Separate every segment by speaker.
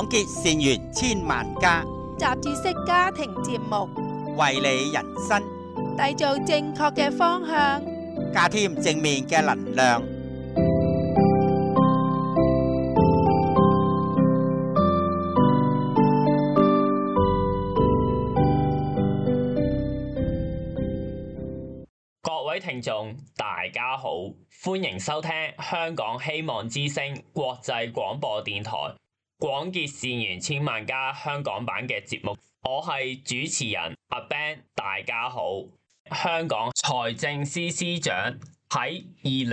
Speaker 1: 廣結善緣千萬家，
Speaker 2: 雜誌式家庭節目，
Speaker 1: 為你人生
Speaker 2: 締造正確嘅方向，
Speaker 1: 加添正面嘅能量。
Speaker 3: 各位聽眾，大家好，歡迎收聽香港希望之聲國際廣播電台廣結善緣千萬家香港版嘅節目。我係主持人阿 Ben， 大家好。香港財政司司長喺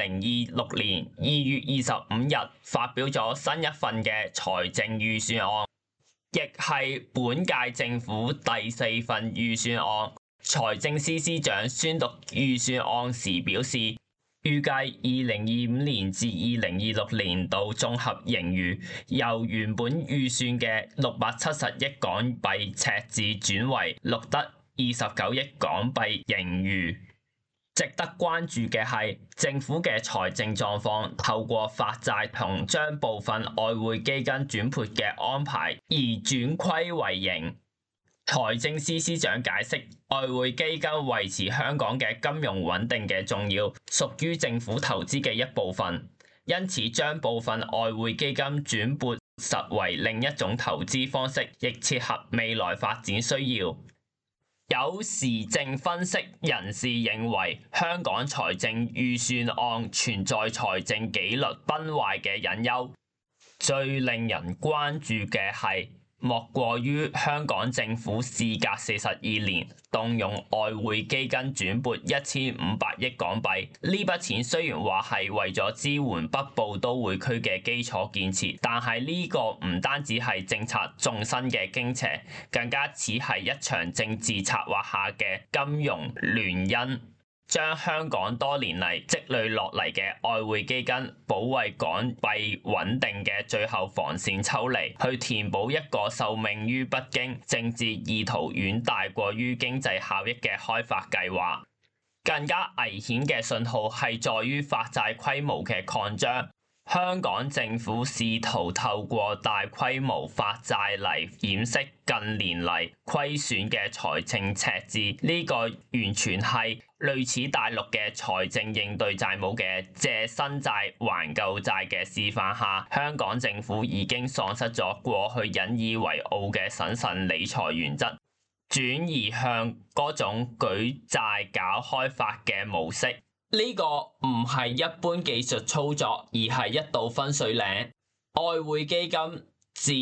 Speaker 3: 2026年2月25日發表咗新一份嘅財政預算案，亦係本屆政府第4份預算案。財政司司長宣讀預算案時表示，預計2025年至2026年度綜合盈餘由原本預算嘅670億港幣赤字轉為錄得29億港幣盈餘。值得關注嘅係政府嘅財政狀況，透過發債同將部分外匯基金轉撥嘅安排而轉虧為盈。財政司司長解釋，外匯基金維持香港嘅金融穩定嘅重要，屬於政府投資嘅一部分，因此將部分外匯基金轉撥實為另一種投資方式，亦切合未來發展需要。有時政分析人士認為，香港財政預算案存在財政紀律崩壞嘅隱憂，最令人關注嘅係莫過於香港政府事隔42年動用外匯基金轉撥1500億港幣，呢筆錢雖然話係為咗支援北部都會區嘅基礎建設，但係呢個唔單止係政策縱深嘅傾斜，更加似係一場政治策劃下嘅金融聯姻，將香港多年嚟積累落嚟嘅外匯基金保衛港幣穩定嘅最後防線抽離，去填補一個受命於北京政治意圖遠大過於經濟效益嘅開發計劃。更加危險嘅信號係在於發債規模嘅擴張。香港政府試圖透過大規模發債嚟掩飾近年嚟虧損嘅財政赤字，呢個完全係類似大陸嘅財政應對債務嘅借新債還舊債嘅示範下，香港政府已經喪失咗過去引以為傲嘅審慎理財原則，轉移向嗰種舉債搞開發嘅模式。呢個唔係一般技術操作，而係一道分水嶺。外匯基金自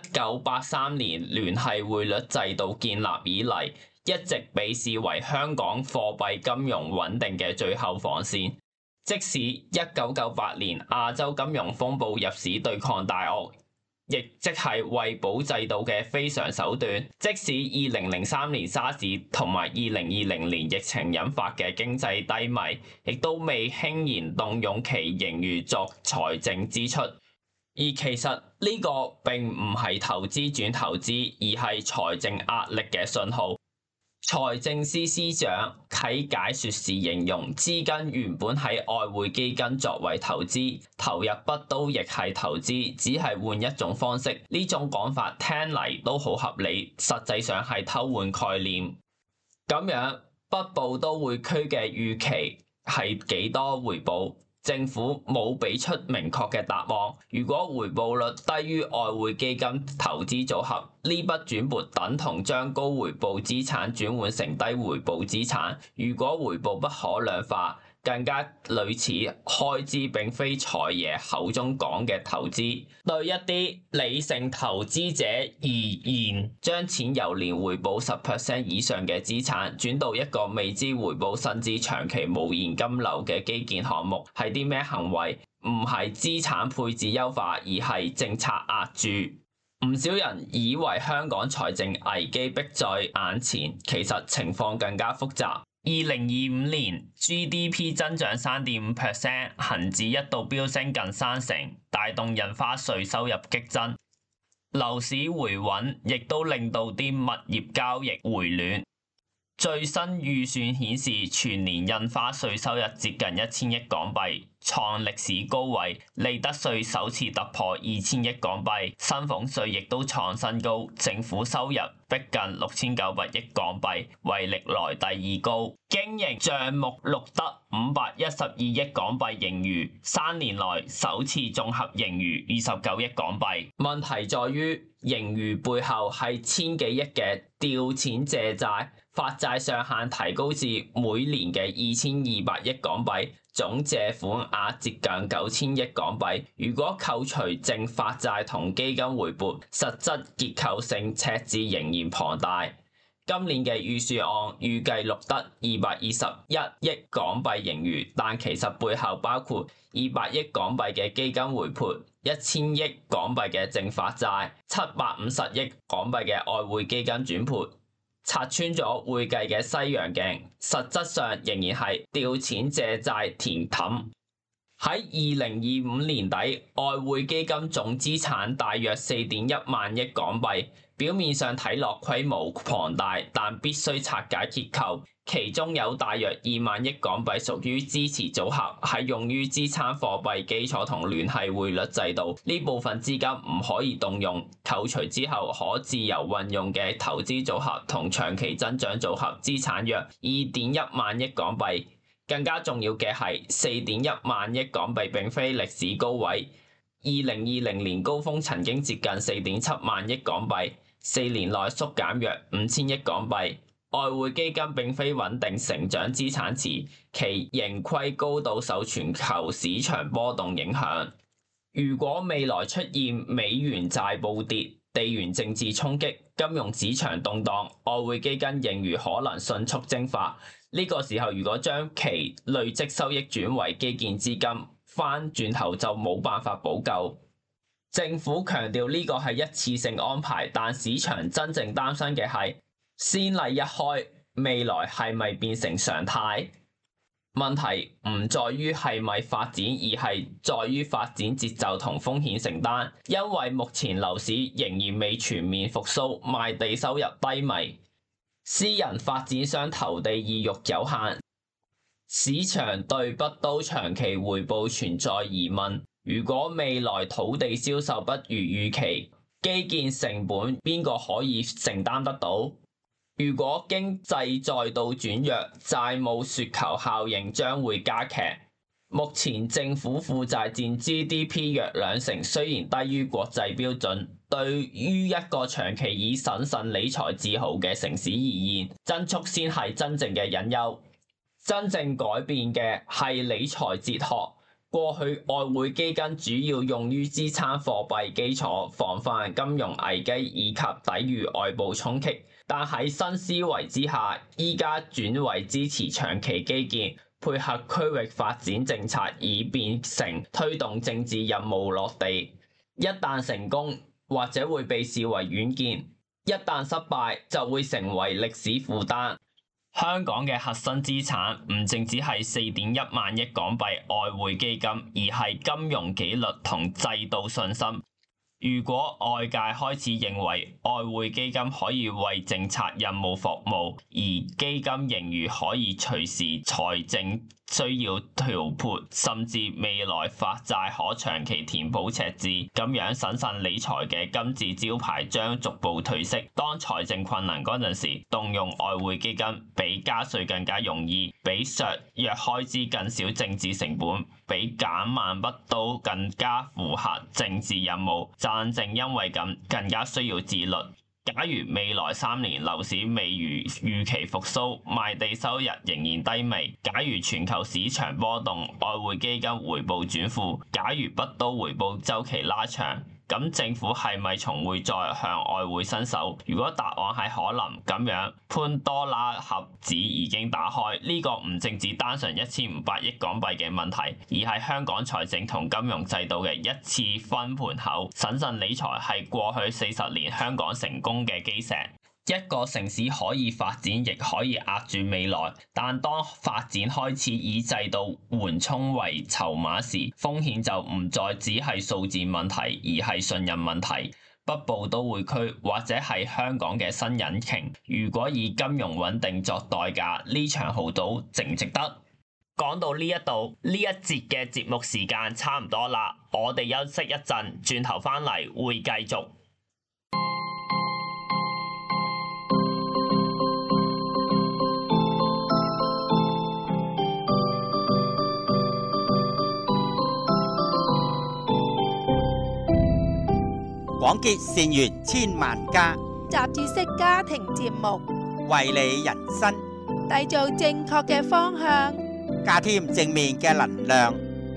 Speaker 3: 1983年聯繫匯率制度建立以嚟，一直被視為香港貨幣金融穩定嘅最後防線。即使1998年亞洲金融風暴入市對抗大鱷，亦即係維保制度嘅非常手段。即使2003年沙士同埋2020年疫情引發嘅經濟低迷，亦都未輕言動用其盈餘作財政支出。而其實呢個並唔係投資轉投資，而係財政壓力嘅信號。財政司司長喺解說時形容，資金原本喺外匯基金作為投資，投入北都亦係投資，只係換一種方式。呢種講法聽嚟都好合理，實際上係偷換概念。咁樣北部都會區嘅預期係幾多回報？政府冇俾出明確嘅答案。如果回報率低於外匯基金投資組合，呢筆轉撥等同將高回報資產轉換成低回報資產。如果回報不可量化，更加類似開支並非財爺口中講嘅投資。對一啲理性投資者而言，將錢由年回報10% 以上嘅資產轉到一個未知回報甚至長期無現金流嘅基建項目，係啲咩行為？唔係資產配置優化，而係政策壓住。唔少人以為香港財政危機迫在眼前，其實情況更加複雜。2025年 GDP 增長3.5%， 恒指一度飆升近30%，帶動印花稅收入激增。樓市回穩，亦都令到啲物業交易回暖。最新預算顯示，全年印花稅收入接近1000億港幣， 創歷史高位，利得稅首次突破2000億港幣，薪俸稅亦都創新高，政府收入逼近6900億港幣，為歷來第二高。經營帳目錄得512億港幣盈餘，3年內首次綜合盈餘29億港幣。問題在於盈餘背後係千幾億嘅調錢借債，發債上限提高至每年嘅2200億港幣，總借款額接近9000億港幣。如果扣除淨發債同基金回撥，實質結構性赤字仍然龐大。今年嘅預算案預計錄得221億港幣盈餘，但其實背後包括200億港幣嘅基金回撥、1000億港幣嘅淨發債、750億港幣嘅外匯基金轉撥。拆穿咗會計嘅西洋鏡，實質上仍然係調錢借債填氹。喺2025年底，外匯基金總資產大約4.1萬億港幣，表面上睇落規模龐大，但必須拆解結構。其中有大約2萬億港幣屬於支持組合，係用於資產貨幣基礎同聯繫匯率制度。呢部分資金唔可以動用，扣除之後可自由運用嘅投資組合同長期增長組合資產約2.1萬億港幣。更加重要嘅係4.1萬億港幣並非歷史高位，2020年高峰曾經接近4.7萬億港幣，4年內縮減約5000億港幣。外匯基金並非穩定成長資產池，其盈虧高度受全球市場波動影響。如果未來出現美元債暴跌、地緣政治衝擊、金融市場動盪，外匯基金盈餘可能迅速蒸發。呢個時候如果將其累積收益轉為基建資金，翻轉頭就冇辦法補救。政府強調呢個係一次性安排，但市場真正擔心嘅係先例一開，未來係咪變成常態？問題唔在於係咪發展，而係在於發展節奏同風險承擔。因為目前樓市仍然未全面復甦，賣地收入低迷，私人發展商投地意欲有限，市場對北都長期回報存在疑問。如果未來土地銷售不如預期，基建成本邊個可以承擔得到？如果經濟再度轉弱，債務雪球效應將會加劇。目前政府負債佔 GDP 約2成，雖然低於國際標準，對於一個長期以審慎理財自豪嘅城市而言，增速先係真正嘅隱憂。真正改變嘅係理財哲學。過去外匯基金主要用於資產貨幣基礎，防範金融危機以及抵禦外部衝擊。但喺新思維之下，依家轉為支持長期基建，配合區域發展政策，以變成推動政治任務落地。一旦成功，或者會被視為遠見；一旦失敗，就會成為歷史負擔。香港嘅核心資產唔淨止係4.1萬億港幣外匯基金，而係金融紀律同制度信心。如果外界開始認為外匯基金可以為政策任務服務，而基金盈餘可以隨時財政需要調撥，甚至未來發債可長期填補赤字，咁樣審慎理財嘅金字招牌將逐步褪色。當財政困難嗰陣時，動用外匯基金比加稅更加容易，比削弱開支更少政治成本，比減慢北都更加符合政治任務。正正因為咁，更加需要自律。假如未來3年樓市未如預期復甦，賣地收入仍然低微；假如全球市場波動，外匯基金回報轉負；假如北都回報週期拉長，咁政府係咪仲會再向外匯伸手？如果答案係可能，咁樣潘多拉盒子已經打開。呢個唔淨止單純1500億港幣嘅問題，而係香港財政同金融制度嘅一次分盤口。審慎理財係過去40年香港成功嘅基石。一個城市可以發展，亦可以壓住未來，但當發展開始以制度緩衝為籌碼時，風險就唔再只係數字問題，而係信任問題。北部都會區或者係香港嘅新引擎，如果以金融穩定作代價，呢場豪賭值唔值得？ 講到呢一度，呢一節嘅節目時間差唔多啦，我哋休息一陣，轉頭返嚟會繼續。
Speaker 1: 廣結善緣千萬家，
Speaker 2: 雜誌式家庭節目，
Speaker 1: 為你人生
Speaker 2: 締造正確嘅方向，
Speaker 1: 加添正面嘅能量。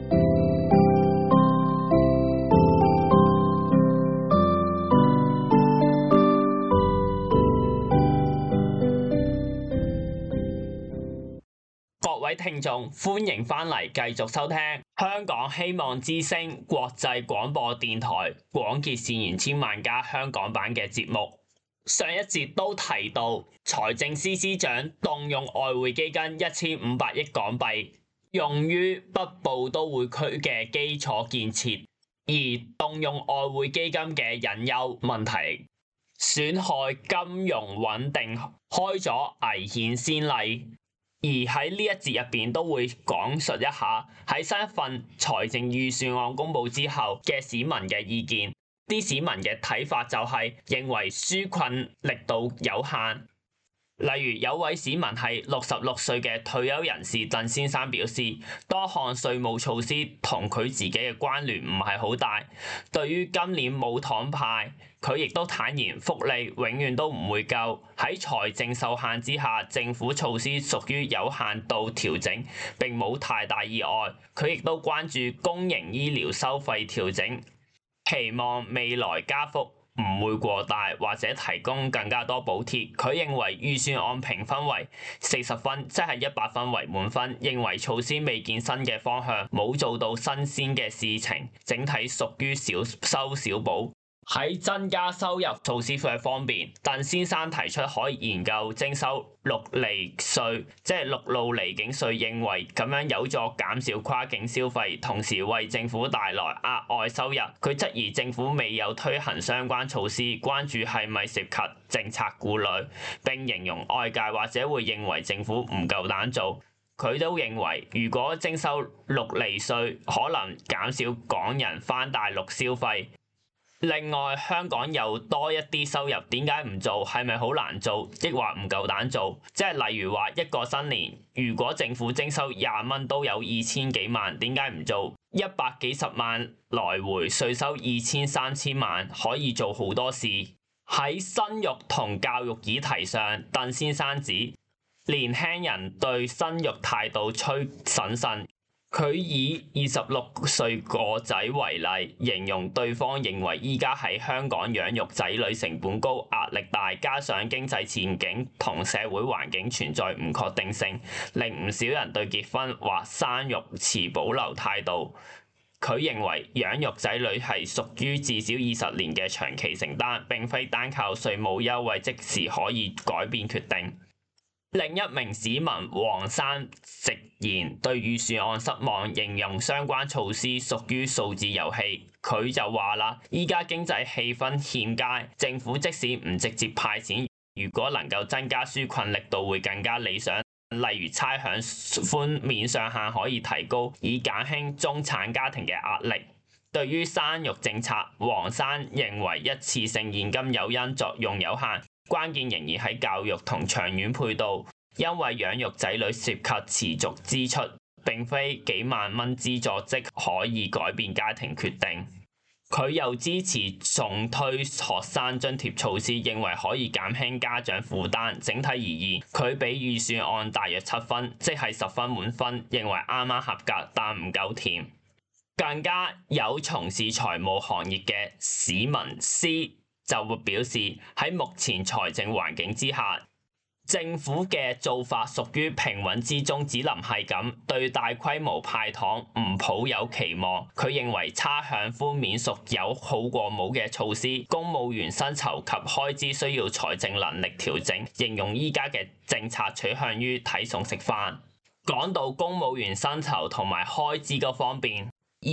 Speaker 3: 各位聽眾，歡迎返嚟繼續收聽香港希望之聲國際廣播電台廣結善緣千萬家香港版嘅節目。上一節都提到，財政司司長動用外匯基金1500億港幣，用於北部都會區嘅基礎建設，而動用外匯基金嘅隱憂問題，損害金融穩定，開咗危險先例。而喺呢一節入邊都會講述一下喺新一份財政預算案公佈之後嘅市民嘅意見。啲市民嘅睇法就係認為紓困力度有限。例如有位市民係66歲嘅退休人士鄧先生表示，多項稅務措施同佢自己嘅關聯唔係好大。對於今年冇糖派，佢亦都坦言福利永遠都唔會夠。喺財政受限之下，政府措施屬於有限度調整，並冇太大意外。佢亦都關注公營醫療收費調整，期望未來加幅唔會過大，或者提供更加多補貼。佢認為預算案評分為40分，即係100分為滿分。認為措施未見新嘅方向，冇做到新鮮嘅事情，整體屬於小修小補。喺增加收入措施嘅方面，鄧先生提出可以研究徵收陸離稅，即係陸路離境稅，認為咁樣有助減少跨境消費，同時為政府帶來額外收入。佢質疑政府未有推行相關措施，關注係咪涉及政策顧慮，並形容外界或者會認為政府唔夠膽做。佢都認為，如果徵收陸離稅，可能減少港人返大陸消費。另外，香港又多一啲收入，點解唔做？係咪好難做，抑或唔夠膽做？即係例如話一個新年，如果政府徵收20蚊都有2000幾萬，點解唔做？100幾十萬來回稅收2000、3000萬，可以做好多事。喺生育同教育議題上，鄧先生指年輕人對生育態度趨審慎。佢以26歲個仔為例，形容對方認為依家喺香港養育仔女成本高、壓力大，加上經濟前景同社會環境存在唔確定性，令唔少人對結婚或生育持保留態度。佢認為養育仔女係屬於至少20年嘅長期承擔，並非單靠稅務優惠即時可以改變決定。另一名市民黃生直言對預算案失望，形容相關措施屬於數字遊戲。佢就話啦，依家經濟氣氛欠佳，政府即使唔直接派錢，如果能夠增加紓困力度會更加理想。例如差餉寬免上限可以提高，以減輕中產家庭嘅壓力。對於生育政策，黃生認為一次性現金誘因作用有限。關鍵仍然喺教育同長遠配套，因為養育仔女涉及持續支出，並非幾萬蚊資助即可以改變家庭決定。佢又支持重推學生津貼措施，認為可以減輕家長負擔。整體而言，佢俾預算案大約7分，即係10分滿分，認為啱啱合格，但唔夠甜。更加有從事財務行業嘅市民 C就會表示，喺目前財政環境之下，政府嘅做法屬於平穩之中，只能係咁，對大規模派糖唔抱有期望。佢認為差餉寬免屬有好過冇嘅措施，公務員薪酬及開支需要財政能力調整，形容依家嘅政策取向於睇餸食飯。講到公務員薪酬同埋開支嗰方面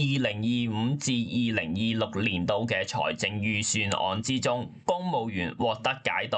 Speaker 3: ，2025至2026年度嘅財政預算案之中，公務員獲得解凍，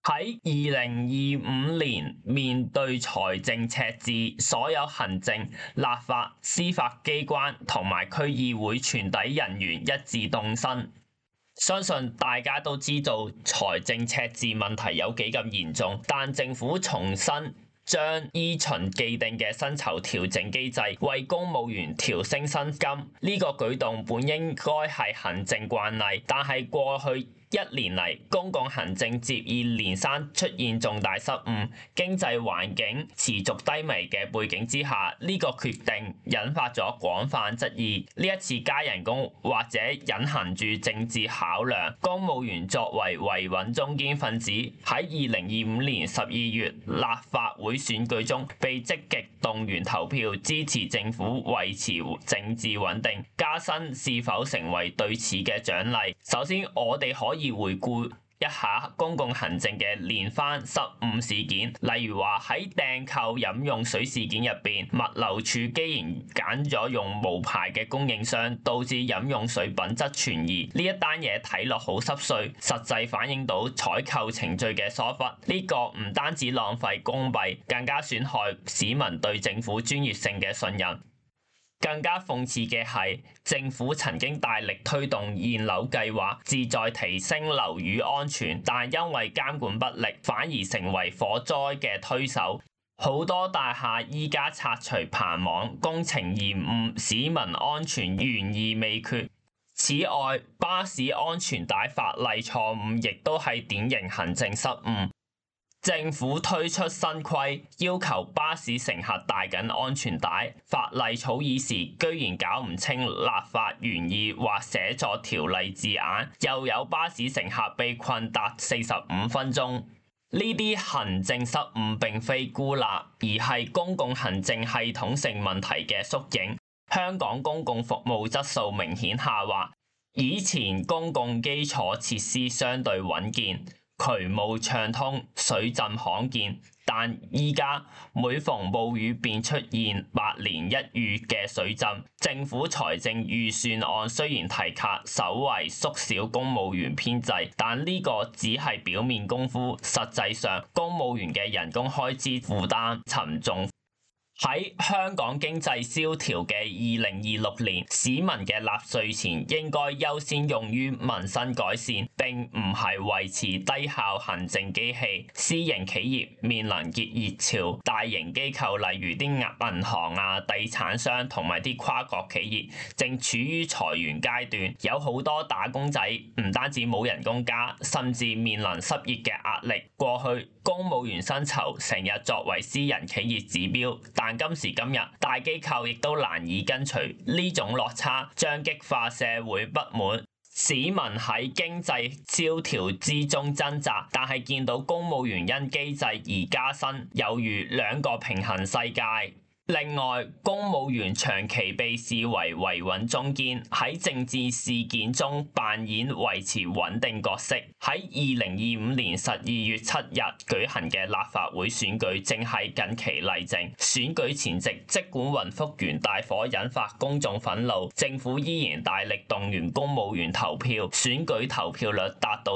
Speaker 3: 喺2025年面對財政赤字，所有行政、立法、司法機關同埋區議會全體人員一致動身。相信大家都知道財政赤字問題有幾咁嚴重，但政府重新將依循既定嘅薪酬調整機制為公務員調升薪金，呢個舉動本應該係行政慣例，但係過去1年嚟，公共行政接二連三出現重大失誤，經濟環境持續低迷嘅背景之下，呢個決定引發咗廣泛質疑。呢一次加人工或者隱含住政治考量，公務員作為維穩中堅分子，喺2025年12月立法會選舉中被積極動員投票支持政府維持政治穩定，加薪是否成為對此嘅獎勵？首先，我哋可以回顧一下公共行政嘅連番失誤事件，例如話喺訂購飲用水事件入邊，物流處既然揀咗用無牌嘅供應商，導致飲用水品質存疑。呢一單嘢睇落好濕碎，實際反映到採購程序嘅疏忽。呢個唔單止浪費公幣，更加損害市民對政府專業性嘅信任。更加諷刺嘅係，政府曾經大力推動現樓計劃，旨在提升樓宇安全，但因為監管不力，反而成為火災嘅推手。好多大廈依家拆除棚網，工程延誤，市民安全懸而未決。此外，巴士安全帶法例錯誤，亦都係典型行政失誤。政府推出新規，要求巴士乘客戴緊安全帶，法例草擬時居然搞唔清立法原意或寫錯條例字眼，又有巴士乘客被困達45分鐘。呢啲行政失誤並非孤立，而係公共行政系統性問題嘅縮影。香港公共服務質素明顯下滑，以前公共基礎設施相對穩健，渠務暢通，水浸罕見，但依家每逢暴雨便出現百年一遇嘅水浸。政府財政預算案雖然提及稍為縮小公務員編制，但呢個只係表面功夫，實際上公務員嘅人工開支負擔沉重。喺香港經濟蕭條嘅2026年，市民嘅納稅錢應該優先用於民生改善，並唔係維持低效行政機器。私營企業面臨結業潮，大型機構例如啲銀行啊、地產商同埋啲跨國企業正處於裁員階段，有好多打工仔唔單止冇人工加，甚至面臨失業嘅壓力。過去公務員薪酬成日作為私人企業指標，但今時今日大機構亦都難以跟隨，呢種落差將激化社會不滿。市民喺經濟蕭條之中掙扎，但係見到公務員因機制而加薪，猶如兩個平行世界。另外，公務員長期被視為維穩中堅，喺政治事件中扮演維持穩定角色。喺2025年12月7日舉行嘅立法會選舉正係近期例證。選舉前夕，即管雲福園大火引發公眾憤怒，政府依然大力動員公務員投票，選舉投票率達到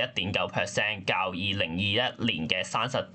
Speaker 3: 31.9%，較2021年嘅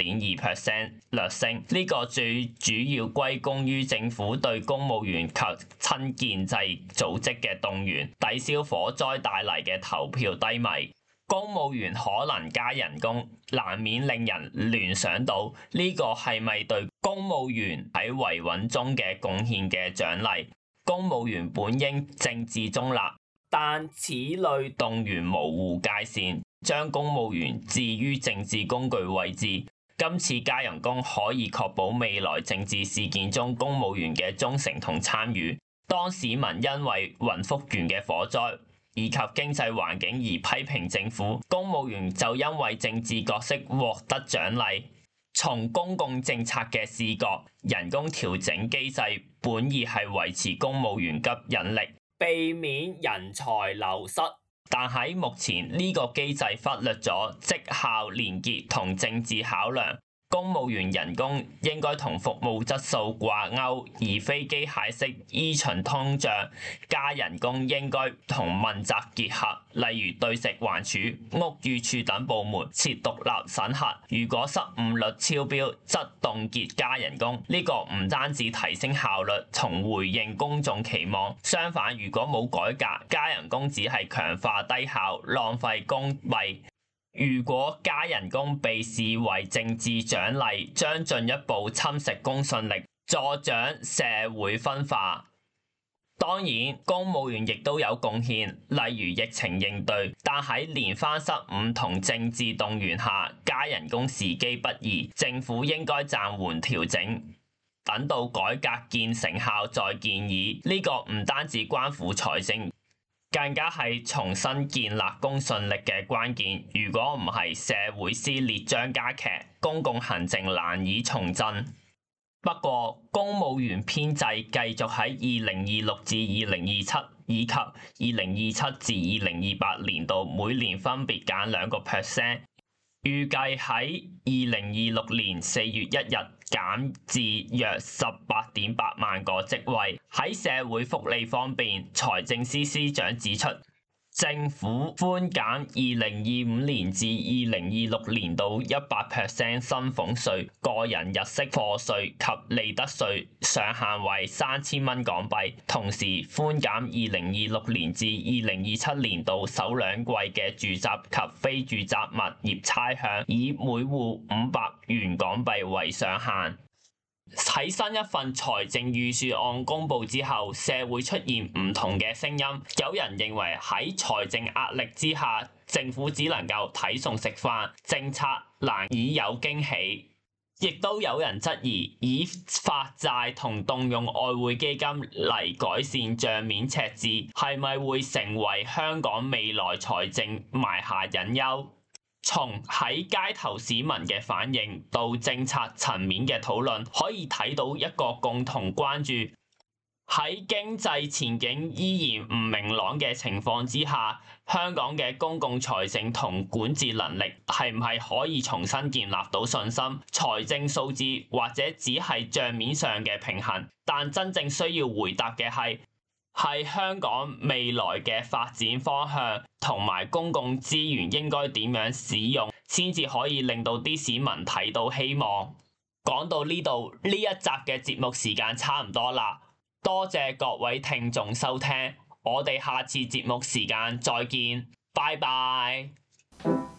Speaker 3: 30.2% 略升。呢個最主要歸功於政府對公務員及親建制組織嘅動員，抵消火災帶嚟嘅投票低迷。公務員可能加人工，難免令人聯想到呢個係咪對公務員喺維穩中嘅貢獻嘅獎勵？公務員本應政治中立，但此類動員模糊界線，將公務員置於政治工具位置。今次加人工可以確保未來政治事件中公務員嘅忠誠同參與。當市民因為雲福園嘅火災以及經濟環境而批評政府，公務員就因為政治角色獲得獎勵。從公共政策嘅視角，人工調整機制本意係維持公務員吸引力，避免人才流失。但喺目前呢個機制忽略咗績效連結同政治考量， 公務員人工應該同服務質素掛鈎，而非機械式依循通脹。加人工應該同問責結合，例如對食環署、屋宇署等部門設獨立審核。如果失誤率超標，則凍結加人工。呢個唔單止提升效率，從回應公眾期望。相反，如果冇改革，加人工只係強化低效，浪費公幣。如果加人工被視為政治獎勵，將進一步侵蝕公信力，助長社會分化。當然，公務員亦都有貢獻，例如疫情應對，但喺連番失誤同政治動員下，加人工時機不宜，政府應該暫緩調整，等到改革見成效再建議。呢個唔單止關乎財政，更加係重新建立公信力嘅關鍵。如果唔係，社會撕裂將加劇，公共行政難以重振。不過，公務員編制繼續喺2026至2027以及2027至2028年度每年分別減2%，預計喺2026年4月1日減至約18.8萬個職位。喺社會福利方面，財政司司長指出，政府寬減2025年至2026年度100%薪俸稅、個人入息課稅及利得稅上限為3000蚊港幣，同時寬減2026年至2027年度首兩季嘅住宅及非住宅物業差餉，以每戶500元港幣為上限。喺新一份財政預算案公布之後，社會出現唔同嘅聲音。有人認為喺財政壓力之下，政府只能夠睇餸食飯，政策難以有驚喜。亦都有人質疑，以發債同動用外匯基金嚟改善帳面赤字，係咪會成為香港未來財政埋下隱憂？從喺街頭市民嘅反應到政策層面嘅討論，可以睇到一個共同關注：喺經濟前景依然唔明朗嘅情況之下，香港嘅公共財政同管治能力係唔係可以重新建立到信心？財政數字或者只係帳面上嘅平衡，但真正需要回答嘅係香港未來嘅發展方向同埋公共資源應該點樣使用，先至可以令到啲市民睇到希望。講到呢度，呢一集嘅節目時間差唔多啦，多謝各位聽眾收聽，我哋下次節目時間再見，拜拜。